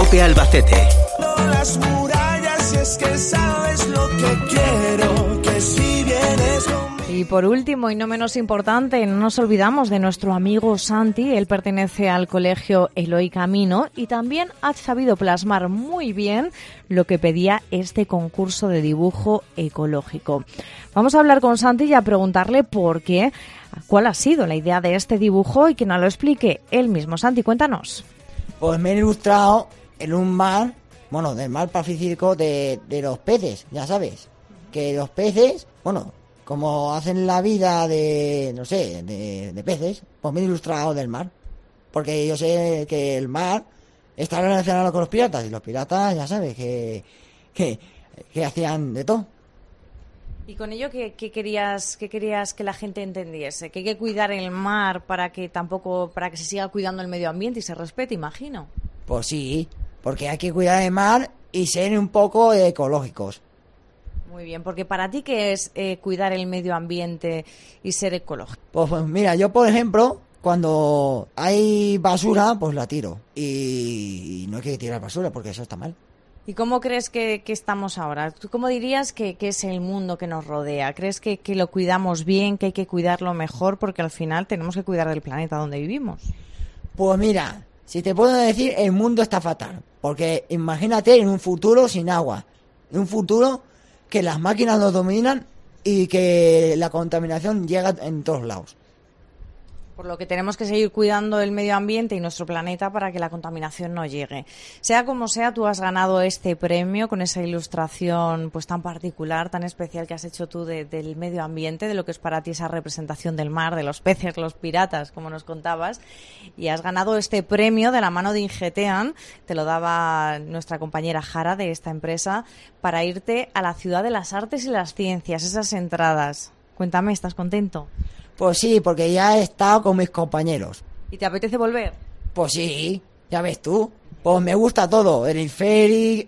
COPE Albacete. Las murallas, si es que sabes lo que quiero, que si vienes conmigo. Y por último, y no menos importante, no nos olvidamos de nuestro amigo Santi. Él pertenece al colegio Eloy Camino y también ha sabido plasmar muy bien lo que pedía este concurso de dibujo ecológico. Vamos a hablar con Santi y a preguntarle por qué, cuál ha sido la idea de este dibujo y que nos lo explique él mismo. Santi, cuéntanos. Pues me he ilustrado en un mar, bueno, del mar Pacífico de los peces, ya sabes. Que los peces, bueno, como hacen la vida de, no sé, de peces, pues me he ilustrado del mar. Porque yo sé que el mar está relacionado con los piratas, y los piratas, ya sabes, que hacían de todo. ¿Y con ello qué querías que la gente entendiese? Que hay que cuidar el mar para que se siga cuidando el medio ambiente y se respete, imagino. Pues sí, porque hay que cuidar el mar y ser un poco ecológicos. Muy bien, porque para ti, ¿qué es cuidar el medio ambiente y ser ecológico? Pues mira, yo por ejemplo, cuando hay basura, pues la tiro. Y no hay que tirar basura porque eso está mal. ¿Y cómo crees que estamos ahora? ¿Tú cómo dirías que es el mundo que nos rodea? ¿Crees que lo cuidamos bien, que hay que cuidarlo mejor? Porque al final tenemos que cuidar del planeta donde vivimos. Pues mira, si te puedo decir, el mundo está fatal. Porque imagínate en un futuro sin agua. En un futuro que las máquinas nos dominan y que la contaminación llega en todos lados. Por lo que tenemos que seguir cuidando el medio ambiente y nuestro planeta para que la contaminación no llegue. Sea como sea, tú has ganado este premio con esa ilustración pues tan particular, tan especial que has hecho tú del medio ambiente, de lo que es para ti esa representación del mar, de los peces, los piratas, como nos contabas. Y has ganado este premio de la mano de Ingeteam, te lo daba nuestra compañera Jara de esta empresa, para irte a la Ciudad de las Artes y las Ciencias, esas entradas. Cuéntame, ¿estás contento? Pues sí, porque ya he estado con mis compañeros. ¿Y te apetece volver? Pues sí, ya ves tú. Pues me gusta todo, el Inferic,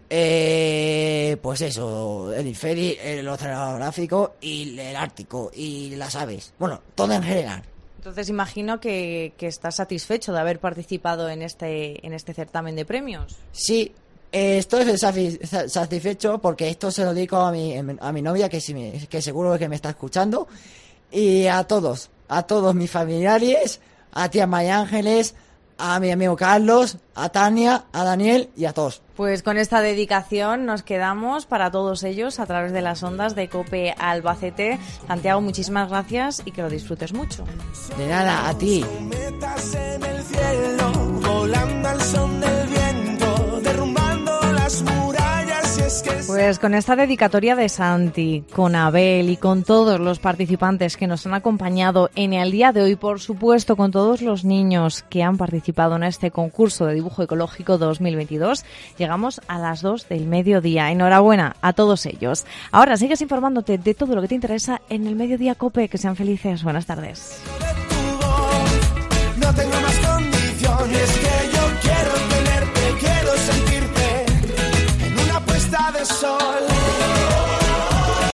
pues eso, el Inferic, el oceanográfico y el ártico y las aves. Bueno, todo en general. Entonces imagino que estás satisfecho de haber participado en este certamen de premios. Sí, estoy satisfecho porque esto se lo dedico a mi novia que seguro que me está escuchando. Y a todos mis familiares, a tía María Ángeles, a mi amigo Carlos, a Tania, a Daniel y a todos. Pues con esta dedicación nos quedamos para todos ellos a través de las ondas de COPE Albacete. Santiago, muchísimas gracias y que lo disfrutes mucho. De nada, a ti. Metas en el cielo, volando al son del viento, derrumbando las murallas, si es que... Pues con esta dedicatoria de Santi, con Abel y con todos los participantes que nos han acompañado en el día de hoy, por supuesto con todos los niños que han participado en este concurso de dibujo ecológico 2022, llegamos a las 2 del mediodía. Enhorabuena a todos ellos. Ahora sigues informándote de todo lo que te interesa en el Mediodía COPE. Que sean felices. Buenas tardes.